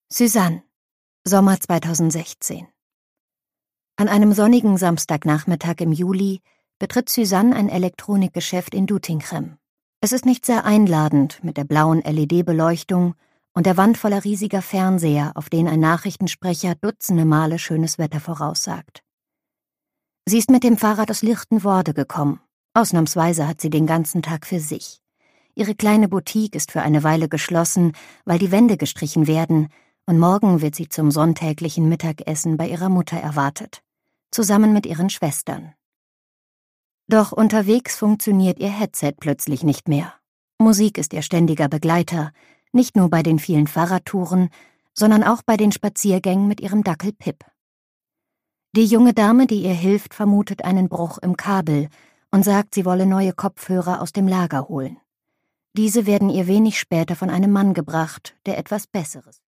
Suzanne, Sommer 2016. An einem sonnigen Samstagnachmittag im Juli betritt Suzanne ein Elektronikgeschäft in Doetinchem. Es ist nicht sehr einladend mit der blauen LED-Beleuchtung und der Wand voller riesiger Fernseher, auf denen ein Nachrichtensprecher dutzende Male schönes Wetter voraussagt. Sie ist mit dem Fahrrad aus Lichtenvoorde gekommen. Ausnahmsweise hat sie den ganzen Tag für sich. Ihre kleine Boutique ist für eine Weile geschlossen, weil die Wände gestrichen werden, und morgen wird sie zum sonntäglichen Mittagessen bei ihrer Mutter erwartet, zusammen mit ihren Schwestern. Doch unterwegs funktioniert ihr Headset plötzlich nicht mehr. Musik ist ihr ständiger Begleiter, nicht nur bei den vielen Fahrradtouren, sondern auch bei den Spaziergängen mit ihrem Dackel Pip. Die junge Dame, die ihr hilft, vermutet einen Bruch im Kabel und sagt, sie wolle neue Kopfhörer aus dem Lager holen. Diese werden ihr wenig später von einem Mann gebracht, der etwas Besseres